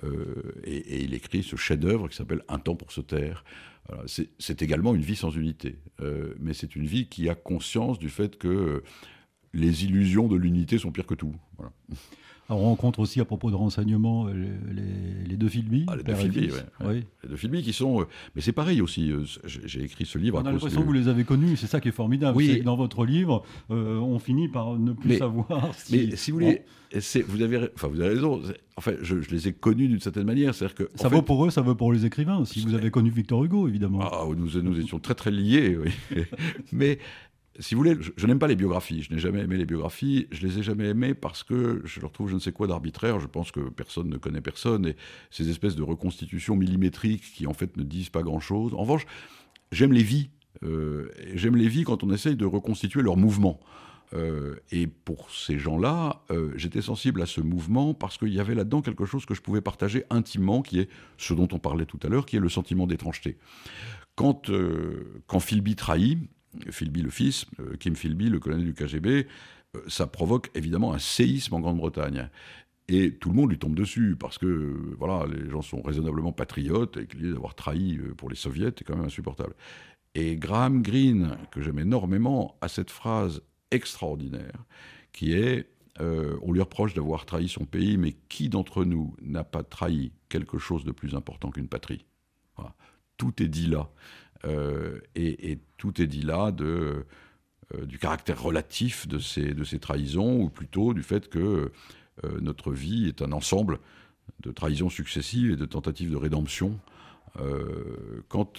et il écrit ce chef-d'œuvre qui s'appelle « Un temps pour se taire ». Voilà, c'est également une vie sans unité, mais c'est une vie qui a conscience du fait que les illusions de l'unité sont pires que tout. Voilà. Alors on rencontre aussi, à propos de renseignements, les 2 Philby. Les 2 Philby, oui. Les 2 Philby qui sont... mais c'est pareil aussi, j'ai écrit ce livre... On a l'impression que vous les avez connus, c'est ça qui est formidable. Oui. C'est que dans votre livre, on finit par ne plus savoir si... Mais si vous voulez, vous avez raison. Enfin, je les ai connus d'une certaine manière. C'est-à-dire que, ça vaut pour eux, ça vaut pour les écrivains. Si vous avez connu Victor Hugo, évidemment. Ah, nous étions très très liés, oui. Mais... si vous voulez, je n'aime pas les biographies. Je n'ai jamais aimé les biographies. Je les ai jamais aimées parce que je leur trouve je ne sais quoi d'arbitraire. Je pense que personne ne connaît personne. Et ces espèces de reconstitutions millimétriques qui, en fait, ne disent pas grand-chose. En revanche, j'aime les vies. J'aime les vies quand on essaye de reconstituer leur mouvement. Et pour ces gens-là, j'étais sensible à ce mouvement parce qu'il y avait là-dedans quelque chose que je pouvais partager intimement, qui est ce dont on parlait tout à l'heure, qui est le sentiment d'étrangeté. Quand Philby trahit... Philby le fils, Kim Philby, le colonel du KGB, ça provoque évidemment un séisme en Grande-Bretagne. Et tout le monde lui tombe dessus, parce que voilà, les gens sont raisonnablement patriotes, et que l'idée d'avoir trahi pour les soviets est quand même insupportable. Et Graham Greene, que j'aime énormément, a cette phrase extraordinaire, qui est on lui reproche d'avoir trahi son pays, mais qui d'entre nous n'a pas trahi quelque chose de plus important qu'une patrie? Voilà. Tout est dit là. Et tout est dit là du caractère relatif de ces trahisons, ou plutôt du fait que notre vie est un ensemble de trahisons successives et de tentatives de rédemption. Quand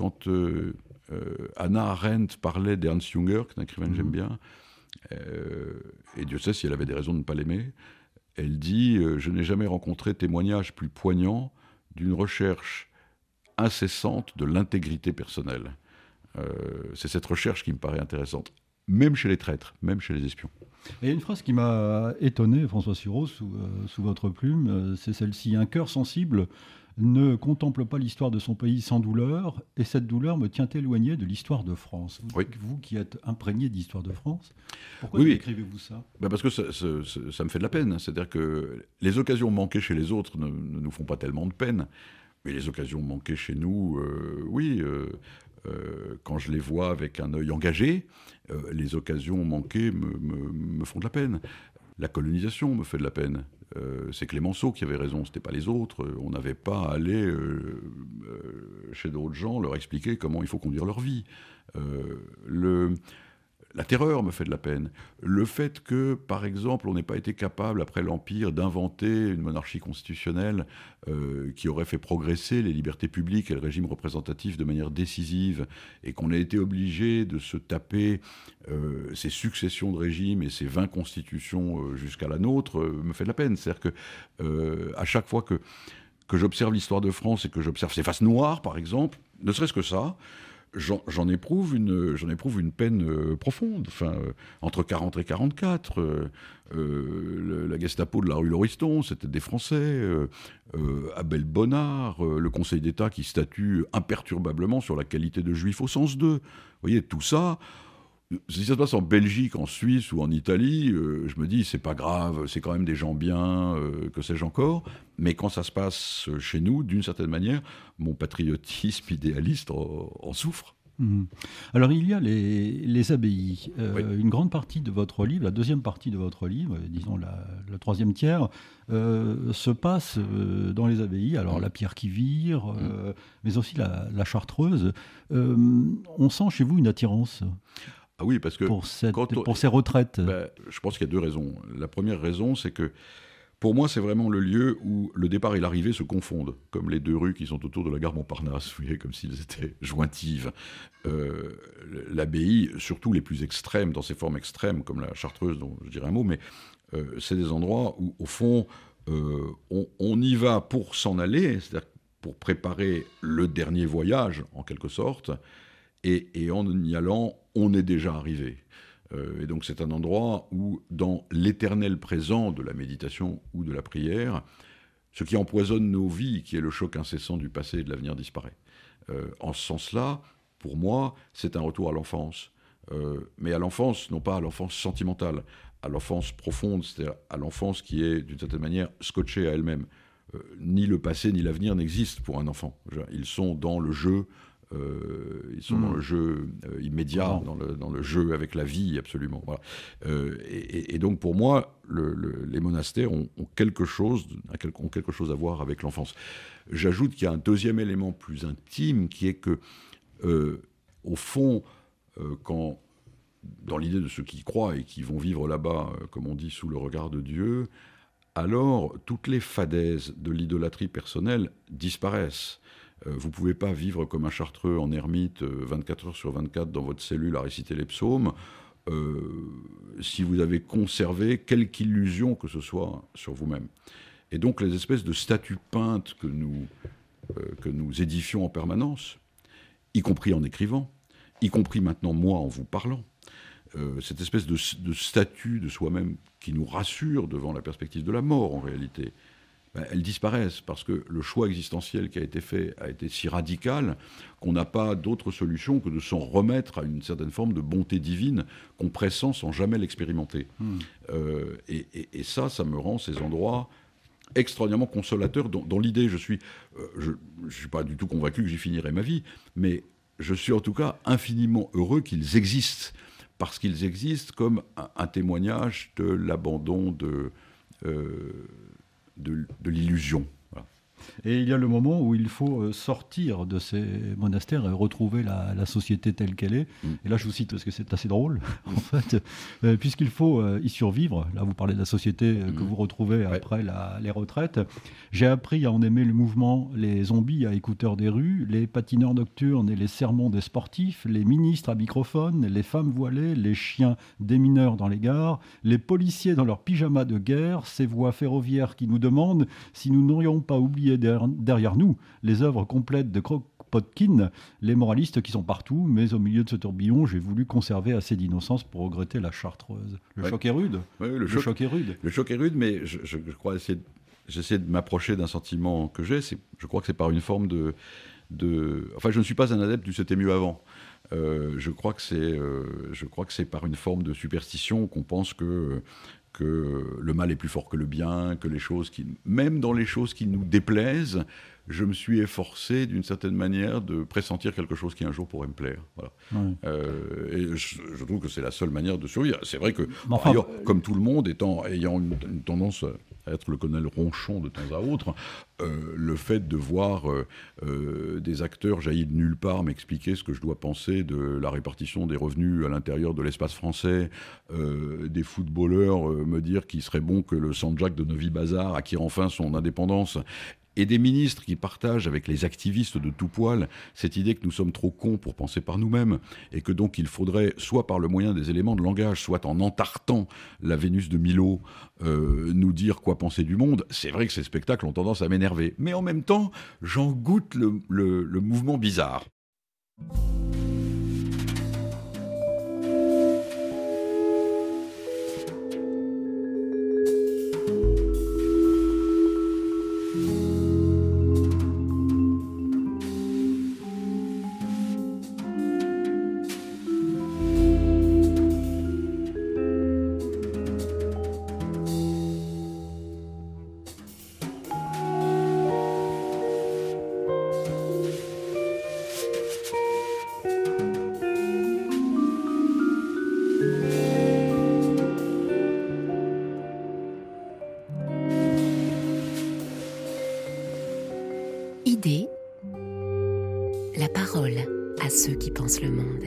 Hannah Arendt parlait d'Ernst Jünger, qui est un écrivain que j'aime bien, et Dieu sait si elle avait des raisons de ne pas l'aimer, elle dit « Je n'ai jamais rencontré témoignage plus poignant d'une recherche incessante de l'intégrité personnelle. » C'est cette recherche qui me paraît intéressante, même chez les traîtres, même chez les espions. Il y a une phrase qui m'a étonné, François Sureau, sous votre plume, c'est celle-ci. « Un cœur sensible ne contemple pas l'histoire de son pays sans douleur, et cette douleur me tient éloigné de l'histoire de France. » Oui. Vous qui êtes imprégné d'histoire de France, pourquoi écrivez-vous ça? Parce que ça me fait de la peine. C'est-à-dire que les occasions manquées chez les autres ne nous font pas tellement de peine, mais les occasions manquées chez nous, quand je les vois avec un œil engagé, les occasions manquées me font de la peine. La colonisation me fait de la peine. C'est Clémenceau qui avait raison, c'était pas les autres. On n'avait pas à aller chez d'autres gens leur expliquer comment il faut conduire leur vie. La terreur me fait de la peine. Le fait que, par exemple, on n'ait pas été capable, après l'Empire, d'inventer une monarchie constitutionnelle qui aurait fait progresser les libertés publiques et le régime représentatif de manière décisive, et qu'on ait été obligé de se taper ces successions de régimes et ces 20 constitutions jusqu'à la nôtre, me fait de la peine. C'est-à-dire que à chaque fois que j'observe l'histoire de France et que j'observe ses faces noires, par exemple, ne serait-ce que ça, j'en éprouve une peine profonde. Entre 40 et 44, la Gestapo de la rue Lauriston, c'était des Français. Abel Bonnard, le Conseil d'État qui statue imperturbablement sur la qualité de juif au sens 2. Vous voyez, tout ça, si ça se passe en Belgique, en Suisse ou en Italie, je me dis, c'est pas grave, c'est quand même des gens bien, que sais-je encore. Mais quand ça se passe chez nous, d'une certaine manière, mon patriotisme idéaliste en souffre. Alors il y a les abbayes. Une grande partie de votre livre, la deuxième partie de votre livre, disons le troisième tiers, se passe dans les abbayes. Alors la pierre qui vire, mais aussi la chartreuse. On sent chez vous une attirance. Ah oui, parce que pour ces retraites. Je pense qu'il y a deux raisons. La première raison, c'est que pour moi, c'est vraiment le lieu où le départ et l'arrivée se confondent, comme les deux rues qui sont autour de la gare Montparnasse, vous voyez, comme s'ils étaient jointives. L'abbaye, surtout les plus extrêmes, dans ses formes extrêmes, comme la chartreuse, dont je dirai un mot, mais c'est des endroits où, au fond, on y va pour s'en aller, c'est-à-dire pour préparer le dernier voyage, en quelque sorte, et en y allant, on est déjà arrivé. Et donc c'est un endroit où, dans l'éternel présent de la méditation ou de la prière, ce qui empoisonne nos vies, qui est le choc incessant du passé et de l'avenir, disparaît. En ce sens-là, pour moi, c'est un retour à l'enfance. Mais à l'enfance, non pas à l'enfance sentimentale, à l'enfance profonde, c'est-à-dire à l'enfance qui est, d'une certaine manière, scotchée à elle-même. Ni le passé ni l'avenir n'existent pour un enfant. Ils sont dans le jeu. Ils sont dans le jeu immédiat, dans le jeu avec la vie, absolument. Voilà. Et donc, pour moi, les monastères ont quelque chose à voir avec l'enfance. J'ajoute qu'il y a un deuxième élément plus intime, qui est que, au fond, quand, dans l'idée de ceux qui y croient et qui vont vivre là-bas, comme on dit, sous le regard de Dieu, alors toutes les fadaises de l'idolâtrie personnelle disparaissent. Vous ne pouvez pas vivre comme un chartreux en ermite 24 heures sur 24 dans votre cellule à réciter les psaumes si vous avez conservé quelque illusion que ce soit sur vous-même. Et donc les espèces de statues peintes que nous édifions en permanence, y compris en écrivant, y compris maintenant moi en vous parlant, cette espèce de statue de soi-même qui nous rassure devant la perspective de la mort en réalité, elles disparaissent parce que le choix existentiel qui a été fait a été si radical qu'on n'a pas d'autre solution que de s'en remettre à une certaine forme de bonté divine qu'on pressent sans jamais l'expérimenter. Et ça me rend ces endroits extraordinairement consolateur. Dans l'idée, je suis pas du tout convaincu que j'y finirai ma vie, mais je suis en tout cas infiniment heureux qu'ils existent, parce qu'ils existent comme un témoignage de l'abandon de l'illusion. Voilà. Et il y a le moment où il faut sortir de ces monastères et retrouver la société telle qu'elle est. Et là, je vous cite parce que c'est assez drôle, en fait, puisqu'il faut y survivre. Là, vous parlez de la société que vous retrouvez après les retraites. J'ai appris à en aimer le mouvement, les zombies à écouteurs des rues, les patineurs nocturnes et les sermons des sportifs, les ministres à microphone, les femmes voilées, les chiens des mineurs dans les gares, les policiers dans leurs pyjamas de guerre, ces voix ferroviaires qui nous demandent si nous n'aurions pas oublié derrière nous les œuvres complètes de Kropotkin, les moralistes qui sont partout, mais au milieu de ce tourbillon, j'ai voulu conserver assez d'innocence pour regretter la chartreuse. Le choc est rude. Oui, le choc est rude. Le choc est rude, mais je crois j'essaie de m'approcher d'un sentiment que j'ai. Je crois que c'est par une forme de... Enfin, je ne suis pas un adepte du « c'était mieux avant ». Je crois que c'est par une forme de superstition qu'on pense que le mal est plus fort que le bien, que même dans les choses qui nous déplaisent, je me suis efforcé d'une certaine manière de pressentir quelque chose qui un jour pourrait me plaire. Voilà. Et je trouve que c'est la seule manière de survivre. C'est vrai que, par ailleurs, comme tout le monde, ayant une tendance à être le colonel Ronchon de temps à autre, le fait de voir des acteurs jaillis de nulle part m'expliquer ce que je dois penser de la répartition des revenus à l'intérieur de l'espace français, des footballeurs me dire qu'il serait bon que le Sanjak de Novi-Bazar acquiert enfin son indépendance, et des ministres qui partagent avec les activistes de tout poil cette idée que nous sommes trop cons pour penser par nous-mêmes, et que donc il faudrait, soit par le moyen des éléments de langage, soit en entartant la Vénus de Milo, nous dire quoi penser du monde. C'est vrai que ces spectacles ont tendance à m'énerver, mais en même temps, j'en goûte le mouvement bizarre. Idée, la parole à ceux qui pensent le monde.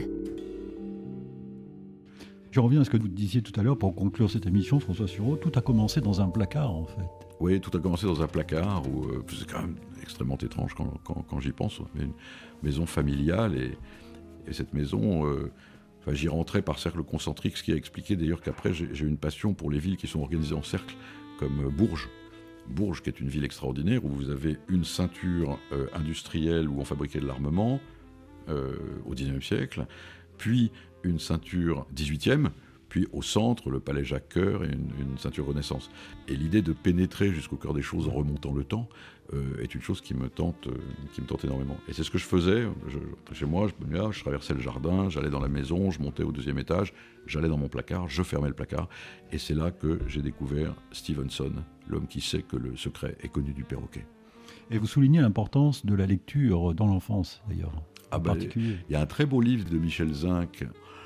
Je reviens à ce que vous disiez tout à l'heure pour conclure cette émission, François Sureau. Tout a commencé dans un placard, en fait. Oui, tout a commencé dans un placard, où c'est quand même extrêmement étrange quand j'y pense. Mais une maison familiale, et cette maison, j'y rentrais par cercle concentrique, ce qui a expliqué d'ailleurs qu'après j'ai une passion pour les villes qui sont organisées en cercle, comme Bourges. Bourges, qui est une ville extraordinaire, où vous avez une ceinture industrielle où on fabriquait de l'armement au XIXe siècle, puis une ceinture 18e, puis au centre, le palais Jacques-Cœur et une ceinture Renaissance. Et l'idée de pénétrer jusqu'au cœur des choses en remontant le temps est une chose qui me tente énormément. Et c'est ce que je faisais. Chez moi, je traversais le jardin, j'allais dans la maison, je montais au 2e étage, j'allais dans mon placard, je fermais le placard. Et c'est là que j'ai découvert Stevenson, l'homme qui sait que le secret est connu du perroquet. Et vous soulignez l'importance de la lecture dans l'enfance, d'ailleurs, en particulier. Il y a un très beau livre de Michel Zinc,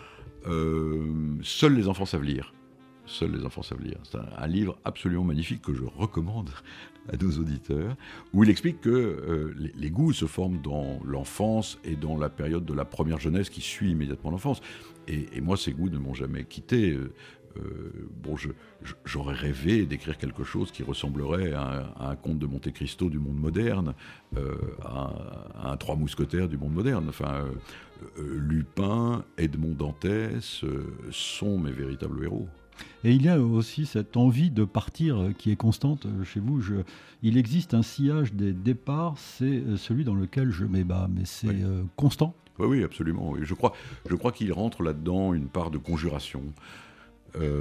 Seuls les enfants savent lire. Seuls les enfants savent lire. C'est un livre absolument magnifique que je recommande à nos auditeurs, où il explique que les goûts se forment dans l'enfance et dans la période de la première jeunesse qui suit immédiatement l'enfance. Et moi, ces goûts ne m'ont jamais quitté. J'aurais rêvé d'écrire quelque chose qui ressemblerait à un conte de Monte Cristo du monde moderne, à un Trois Mousquetaires du monde moderne. Enfin, Lupin, Edmond Dantès sont mes véritables héros. Et il y a aussi cette envie de partir qui est constante chez vous. Il existe un sillage des départs, c'est celui dans lequel je m'ébats, mais c'est constant. Oui, absolument. Oui. Je crois qu'il rentre là-dedans une part de conjuration.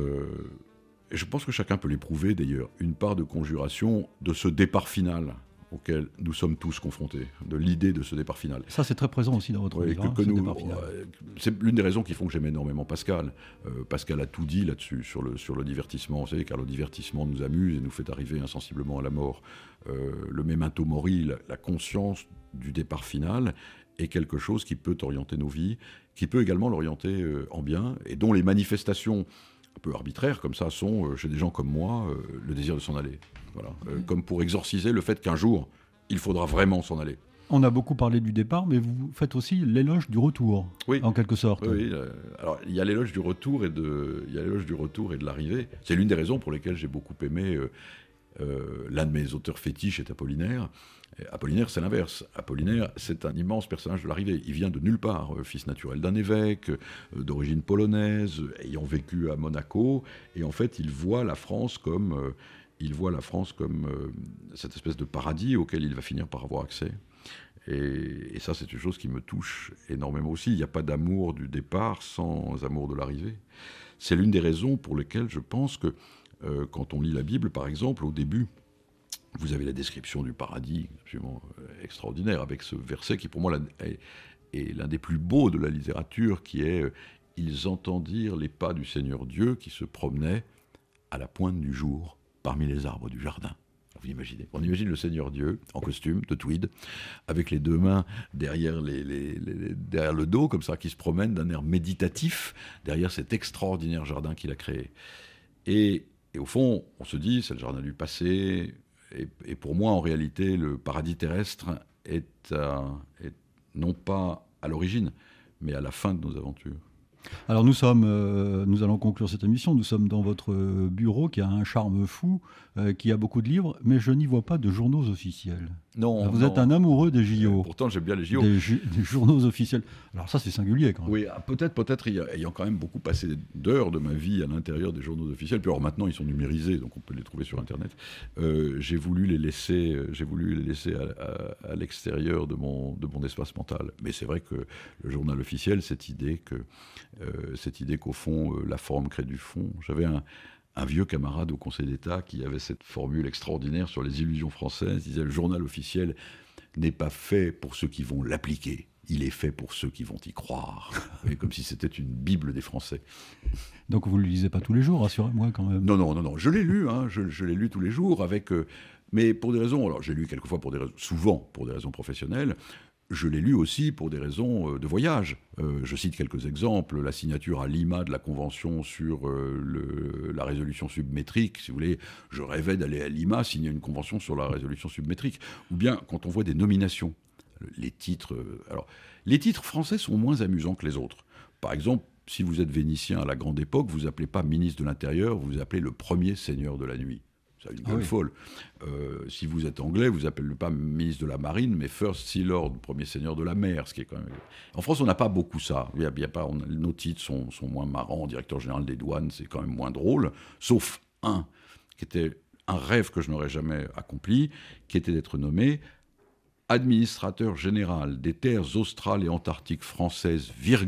Et je pense que chacun peut l'éprouver d'ailleurs, une part de conjuration de ce départ final. auquel nous sommes tous confrontés, de l'idée de ce départ final. Ça, c'est très présent aussi dans votre livre, ce départ final. C'est l'une des raisons qui font que j'aime énormément Pascal. Pascal a tout dit là-dessus, sur le divertissement. Vous savez, car le divertissement nous amuse et nous fait arriver insensiblement à la mort. Le memento mori, la conscience du départ final, est quelque chose qui peut orienter nos vies, qui peut également l'orienter en bien, et dont les manifestations un peu arbitraires comme ça sont, chez des gens comme moi, le désir de s'en aller. Voilà. Comme pour exorciser le fait qu'un jour, il faudra vraiment s'en aller. On a beaucoup parlé du départ, mais vous faites aussi l'éloge du retour, oui, en quelque sorte. Oui, alors il y a l'éloge du retour et de l'arrivée. C'est l'une des raisons pour lesquelles j'ai beaucoup aimé l'un de mes auteurs fétiches est Apollinaire. Apollinaire, c'est l'inverse. Apollinaire, c'est un immense personnage de l'arrivée. Il vient de nulle part, fils naturel d'un évêque, d'origine polonaise, ayant vécu à Monaco, et en fait, il voit la France comme cette espèce de paradis auquel il va finir par avoir accès. Et ça, c'est une chose qui me touche énormément aussi. Il n'y a pas d'amour du départ sans amour de l'arrivée. C'est l'une des raisons pour lesquelles je pense que quand on lit la Bible, par exemple, au début, vous avez la description du paradis absolument extraordinaire, avec ce verset qui, pour moi, est l'un des plus beaux de la littérature, qui est « Ils entendirent les pas du Seigneur Dieu qui se promenait à la pointe du jour parmi les arbres du jardin. » Vous imaginez. On imagine le Seigneur Dieu, en costume de tweed, avec les deux mains derrière le dos, comme ça, qui se promène d'un air méditatif derrière cet extraordinaire jardin qu'il a créé. Et au fond, on se dit, c'est le jardin du passé. Et pour moi, en réalité, le paradis terrestre est non pas à l'origine, mais à la fin de nos aventures. Alors nous allons conclure cette émission, nous sommes dans votre bureau qui a un charme fou, qui a beaucoup de livres, mais je n'y vois pas de journaux officiels. Non. Vous êtes un amoureux des JO. Pourtant j'aime bien les JO. Des journaux officiels. Alors ça c'est singulier quand même. Oui, peut-être ayant quand même beaucoup passé d'heures de ma vie à l'intérieur des journaux officiels, puis alors maintenant ils sont numérisés, donc on peut les trouver sur Internet, j'ai voulu les laisser à l'extérieur de mon espace mental. Mais c'est vrai que le journal officiel, cette idée qu'au fond, la forme crée du fond. J'avais un vieux camarade au Conseil d'État qui avait cette formule extraordinaire sur les illusions françaises. Il disait « Le journal officiel n'est pas fait pour ceux qui vont l'appliquer. Il est fait pour ceux qui vont y croire. » Comme si c'était une Bible des Français. Donc vous ne le lisez pas tous les jours, rassurez-moi quand même. Non. Je l'ai lu, je l'ai lu tous les jours, mais pour des raisons... Alors j'ai lu quelquefois souvent pour des raisons professionnelles. Je l'ai lu aussi pour des raisons de voyage. Je cite quelques exemples. La signature à Lima de la Convention sur la résolution submétrique. Si vous voulez, je rêvais d'aller à Lima signer une convention sur la résolution submétrique. Ou bien quand on voit des nominations. Les titres français sont moins amusants que les autres. Par exemple, si vous êtes vénitien à la grande époque, vous appelez pas ministre de l'Intérieur, vous appelez le premier seigneur de la nuit. Ça a une gueule folle. Si vous êtes anglais, vous appelez pas ministre de la Marine, mais First Sea Lord, premier seigneur de la mer, ce qui est quand même... En France, on n'a pas beaucoup ça. Nos titres sont moins marrants. Directeur général des douanes, c'est quand même moins drôle. Sauf un, qui était un rêve que je n'aurais jamais accompli, qui était d'être nommé administrateur général des terres australes et antarctiques françaises,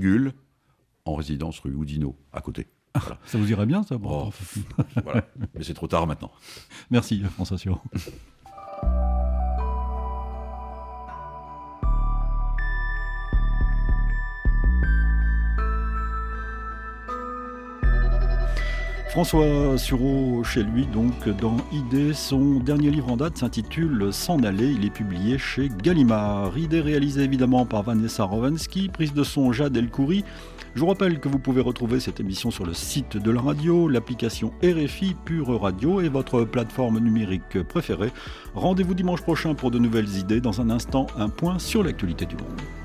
en résidence rue Oudinot, à côté. Voilà. Ça vous irait bien, ça? Voilà. Mais c'est trop tard maintenant. Merci, François Sureau. François Sureau, chez lui, donc, dans Idée, son dernier livre en date s'intitule S'en aller. Il est publié chez Gallimard. Idée réalisée évidemment par Vanessa Rovansky, prise de son Jade Elkouri. Je vous rappelle que vous pouvez retrouver cette émission sur le site de la radio, l'application RFI Pure Radio et votre plateforme numérique préférée. Rendez-vous dimanche prochain pour de nouvelles idées. Dans un instant, un point sur l'actualité du monde.